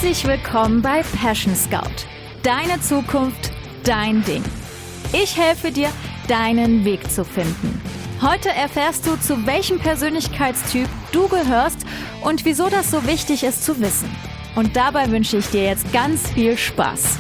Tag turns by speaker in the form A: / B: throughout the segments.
A: Herzlich willkommen bei Passion Scout. Deine Zukunft, dein Ding. Ich helfe dir, deinen Weg zu finden. Heute erfährst du, zu welchem Persönlichkeitstyp du gehörst und wieso das so wichtig ist zu wissen. Und dabei wünsche ich dir jetzt ganz viel Spaß.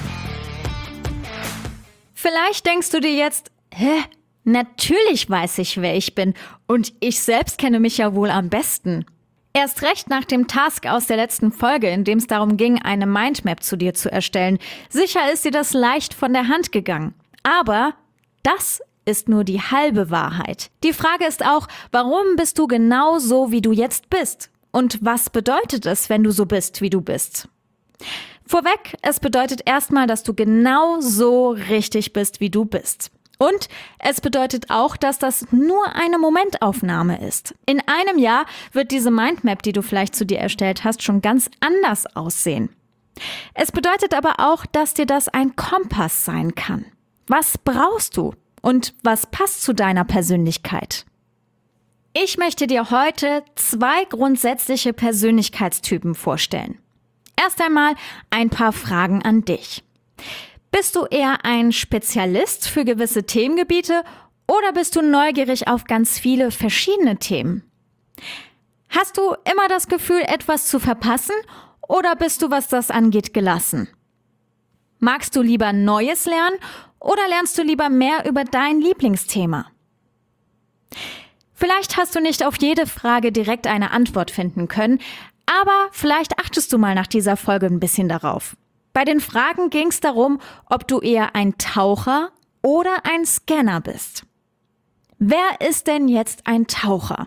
A: Vielleicht denkst du dir jetzt, natürlich weiß ich, wer ich bin und ich selbst kenne mich ja wohl am besten. Erst recht nach dem Task aus der letzten Folge, in dem es darum ging, eine Mindmap zu dir zu erstellen. Sicher ist dir das leicht von der Hand gegangen. Aber das ist nur die halbe Wahrheit. Die Frage ist auch, warum bist du genau so, wie du jetzt bist? Und was bedeutet es, wenn du so bist, wie du bist? Vorweg, es bedeutet erstmal, dass du genau so richtig bist, wie du bist. Und es bedeutet auch, dass das nur eine Momentaufnahme ist. In einem Jahr wird diese Mindmap, die du vielleicht zu dir erstellt hast, schon ganz anders aussehen. Es bedeutet aber auch, dass dir das ein Kompass sein kann. Was brauchst du und was passt zu deiner Persönlichkeit? Ich möchte dir heute 2 grundsätzliche Persönlichkeitstypen vorstellen. Erst einmal ein paar Fragen an dich. Bist du eher ein Spezialist für gewisse Themengebiete oder bist du neugierig auf ganz viele verschiedene Themen? Hast du immer das Gefühl, etwas zu verpassen oder bist du, was das angeht, gelassen? Magst du lieber Neues lernen oder lernst du lieber mehr über dein Lieblingsthema? Vielleicht hast du nicht auf jede Frage direkt eine Antwort finden können, aber vielleicht achtest du mal nach dieser Folge ein bisschen darauf. Bei den Fragen ging es darum, ob du eher ein Taucher oder ein Scanner bist. Wer ist denn jetzt ein Taucher?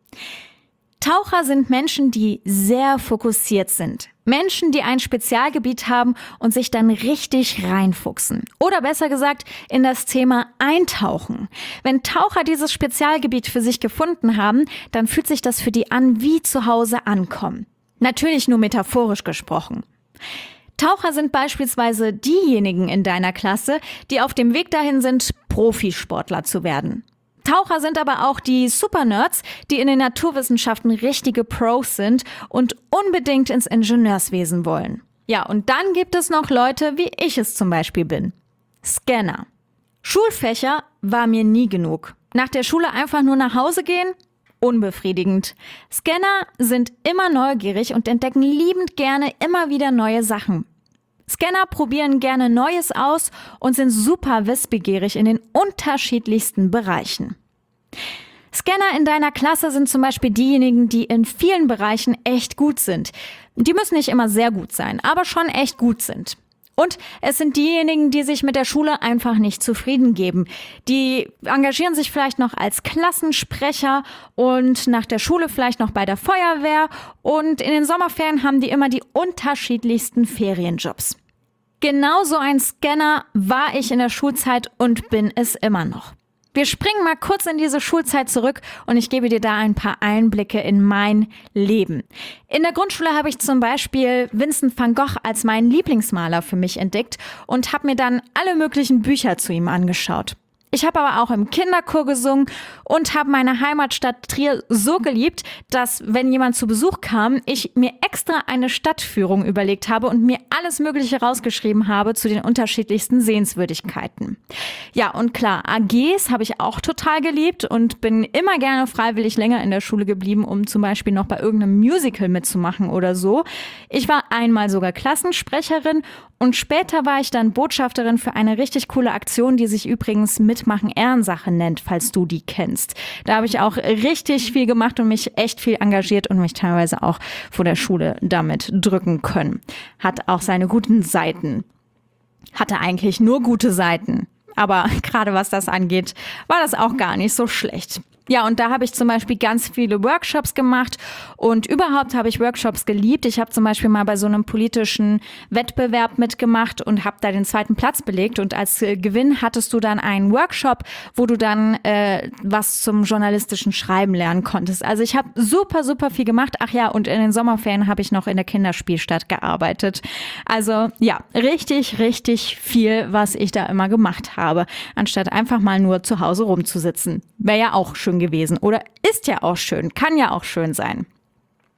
A: Taucher sind Menschen, die sehr fokussiert sind. Menschen, die ein Spezialgebiet haben und sich dann richtig reinfuchsen. Oder besser gesagt, in das Thema eintauchen. Wenn Taucher dieses Spezialgebiet für sich gefunden haben, dann fühlt sich das für die an wie zu Hause ankommen. Natürlich nur metaphorisch gesprochen. Taucher sind beispielsweise diejenigen in deiner Klasse, die auf dem Weg dahin sind, Profisportler zu werden. Taucher sind aber auch die Supernerds, die in den Naturwissenschaften richtige Pros sind und unbedingt ins Ingenieurswesen wollen. Ja, und dann gibt es noch Leute, wie ich es zum Beispiel bin. Scanner. Schulfächer war mir nie genug. Nach der Schule einfach nur nach Hause gehen? Unbefriedigend. Scanner sind immer neugierig und entdecken liebend gerne immer wieder neue Sachen. Scanner probieren gerne Neues aus und sind super wissbegierig in den unterschiedlichsten Bereichen. Scanner in deiner Klasse sind zum Beispiel diejenigen, die in vielen Bereichen echt gut sind. Die müssen nicht immer sehr gut sein, aber schon echt gut sind. Und es sind diejenigen, die sich mit der Schule einfach nicht zufrieden geben. Die engagieren sich vielleicht noch als Klassensprecher und nach der Schule vielleicht noch bei der Feuerwehr. Und in den Sommerferien haben die immer die unterschiedlichsten Ferienjobs. Genauso ein Scanner war ich in der Schulzeit und bin es immer noch. Wir springen mal kurz in diese Schulzeit zurück und ich gebe dir da ein paar Einblicke in mein Leben. In der Grundschule habe ich zum Beispiel Vincent van Gogh als meinen Lieblingsmaler für mich entdeckt und habe mir dann alle möglichen Bücher zu ihm angeschaut. Ich habe aber auch im Kinderchor gesungen und habe meine Heimatstadt Trier so geliebt, dass, wenn jemand zu Besuch kam, ich mir extra eine Stadtführung überlegt habe und mir alles Mögliche rausgeschrieben habe zu den unterschiedlichsten Sehenswürdigkeiten. Ja, und klar, AGs habe ich auch total geliebt und bin immer gerne freiwillig länger in der Schule geblieben, um zum Beispiel noch bei irgendeinem Musical mitzumachen oder so. Ich war einmal sogar Klassensprecherin und später war ich dann Botschafterin für eine richtig coole Aktion, die sich übrigens Mitmachen Ehrensache nennt, falls du die kennst. Da habe ich auch richtig viel gemacht und mich echt viel engagiert und mich teilweise auch vor der Schule damit drücken können. Hat auch seine guten Seiten. Hatte eigentlich nur gute Seiten. Aber gerade was das angeht, war das auch gar nicht so schlecht. Ja, und da habe ich zum Beispiel ganz viele Workshops gemacht und überhaupt habe ich Workshops geliebt. Ich habe zum Beispiel mal bei so einem politischen Wettbewerb mitgemacht und habe da den 2. Platz belegt und als Gewinn hattest du dann einen Workshop, wo du dann was zum journalistischen Schreiben lernen konntest. Also ich habe super, super viel gemacht. Ach ja, und in den Sommerferien habe ich noch in der Kinderspielstadt gearbeitet. Also ja, richtig, richtig viel, was ich da immer gemacht habe, anstatt einfach mal nur zu Hause rumzusitzen. Wäre ja auch schön gewesen oder ist ja auch schön, kann ja auch schön sein.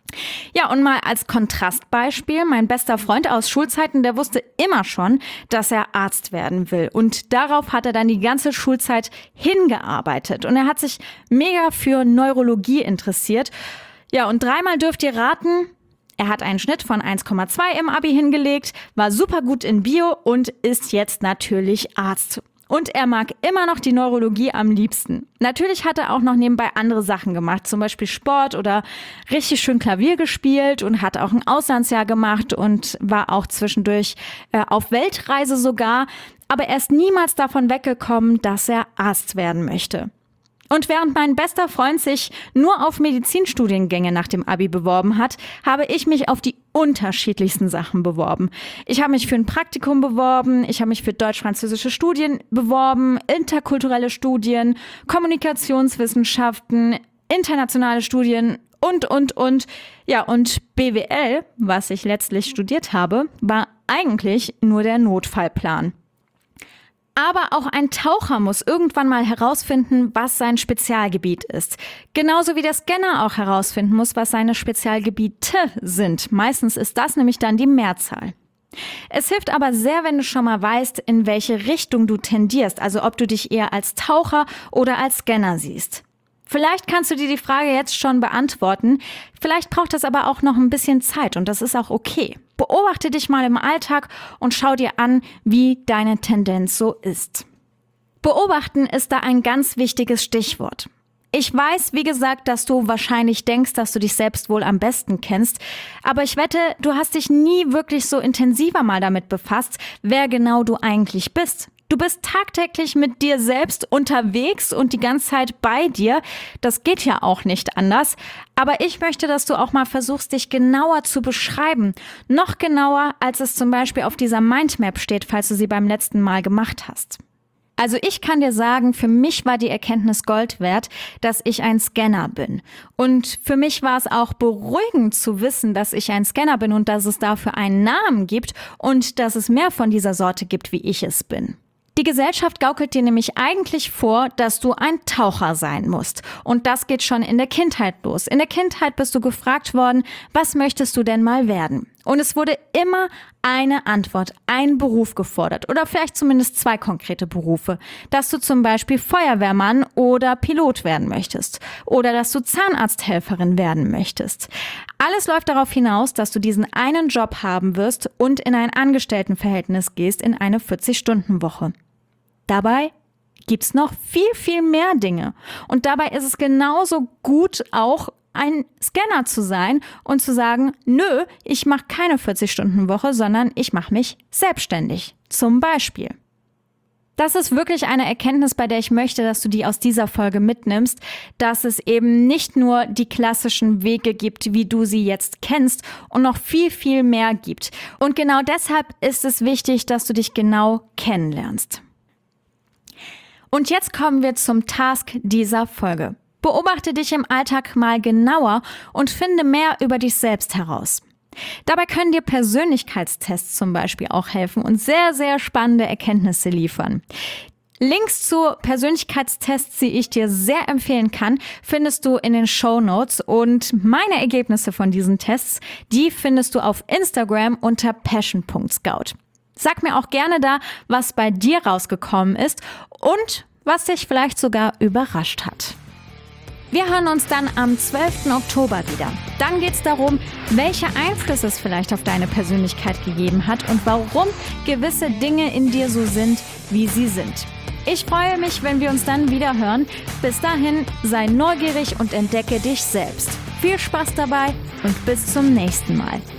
A: Ja, und mal als Kontrastbeispiel, mein bester Freund aus Schulzeiten, der wusste immer schon, dass er Arzt werden will. Und darauf hat er dann die ganze Schulzeit hingearbeitet. Und er hat sich mega für Neurologie interessiert. Ja, und dreimal dürft ihr raten, er hat einen Schnitt von 1,2 im Abi hingelegt, war super gut in Bio und ist jetzt natürlich Arzt. Und er mag immer noch die Neurologie am liebsten. Natürlich hat er auch noch nebenbei andere Sachen gemacht, zum Beispiel Sport oder richtig schön Klavier gespielt und hat auch ein Auslandsjahr gemacht und war auch zwischendurch auf Weltreise sogar. Aber er ist niemals davon weggekommen, dass er Arzt werden möchte. Und während mein bester Freund sich nur auf Medizinstudiengänge nach dem Abi beworben hat, habe ich mich auf die unterschiedlichsten Sachen beworben. Ich habe mich für ein Praktikum beworben, ich habe mich für deutsch-französische Studien beworben, interkulturelle Studien, Kommunikationswissenschaften, internationale Studien und. Ja, und BWL, was ich letztlich studiert habe, war eigentlich nur der Notfallplan. Aber auch ein Taucher muss irgendwann mal herausfinden, was sein Spezialgebiet ist. Genauso wie der Scanner auch herausfinden muss, was seine Spezialgebiete sind. Meistens ist das nämlich dann die Mehrzahl. Es hilft aber sehr, wenn du schon mal weißt, in welche Richtung du tendierst, also ob du dich eher als Taucher oder als Scanner siehst. Vielleicht kannst du dir die Frage jetzt schon beantworten, vielleicht braucht das aber auch noch ein bisschen Zeit und das ist auch okay. Beobachte dich mal im Alltag und schau dir an, wie deine Tendenz so ist. Beobachten ist da ein ganz wichtiges Stichwort. Ich weiß, wie gesagt, dass du wahrscheinlich denkst, dass du dich selbst wohl am besten kennst, aber ich wette, du hast dich nie wirklich so intensiver mal damit befasst, wer genau du eigentlich bist. Du bist tagtäglich mit dir selbst unterwegs und die ganze Zeit bei dir. Das geht ja auch nicht anders. Aber ich möchte, dass du auch mal versuchst, dich genauer zu beschreiben. Noch genauer, als es zum Beispiel auf dieser Mindmap steht, falls du sie beim letzten Mal gemacht hast. Also ich kann dir sagen, für mich war die Erkenntnis Gold wert, dass ich ein Scanner bin. Und für mich war es auch beruhigend zu wissen, dass ich ein Scanner bin und dass es dafür einen Namen gibt und dass es mehr von dieser Sorte gibt, wie ich es bin. Die Gesellschaft gaukelt dir nämlich eigentlich vor, dass du ein Taucher sein musst. Und das geht schon in der Kindheit los. In der Kindheit bist du gefragt worden, was möchtest du denn mal werden? Und es wurde immer eine Antwort, ein Beruf gefordert oder vielleicht zumindest 2 konkrete Berufe. Dass du zum Beispiel Feuerwehrmann oder Pilot werden möchtest oder dass du Zahnarzthelferin werden möchtest. Alles läuft darauf hinaus, dass du diesen einen Job haben wirst und in ein Angestelltenverhältnis gehst in eine 40-Stunden-Woche. Dabei gibt's noch viel, viel mehr Dinge. Und dabei ist es genauso gut, auch ein Scanner zu sein und zu sagen, nö, ich mache keine 40-Stunden-Woche, sondern ich mache mich selbstständig. Zum Beispiel. Das ist wirklich eine Erkenntnis, bei der ich möchte, dass du die aus dieser Folge mitnimmst, dass es eben nicht nur die klassischen Wege gibt, wie du sie jetzt kennst und noch viel, viel mehr gibt. Und genau deshalb ist es wichtig, dass du dich genau kennenlernst. Und jetzt kommen wir zum Task dieser Folge. Beobachte dich im Alltag mal genauer und finde mehr über dich selbst heraus. Dabei können dir Persönlichkeitstests zum Beispiel auch helfen und sehr, sehr spannende Erkenntnisse liefern. Links zu Persönlichkeitstests, die ich dir sehr empfehlen kann, findest du in den Shownotes und meine Ergebnisse von diesen Tests, die findest du auf Instagram unter passion.scout. Sag mir auch gerne da, was bei dir rausgekommen ist und was dich vielleicht sogar überrascht hat. Wir hören uns dann am 12. Oktober wieder. Dann geht es darum, welche Einflüsse es vielleicht auf deine Persönlichkeit gegeben hat und warum gewisse Dinge in dir so sind, wie sie sind. Ich freue mich, wenn wir uns dann wieder hören. Bis dahin, sei neugierig und entdecke dich selbst. Viel Spaß dabei und bis zum nächsten Mal.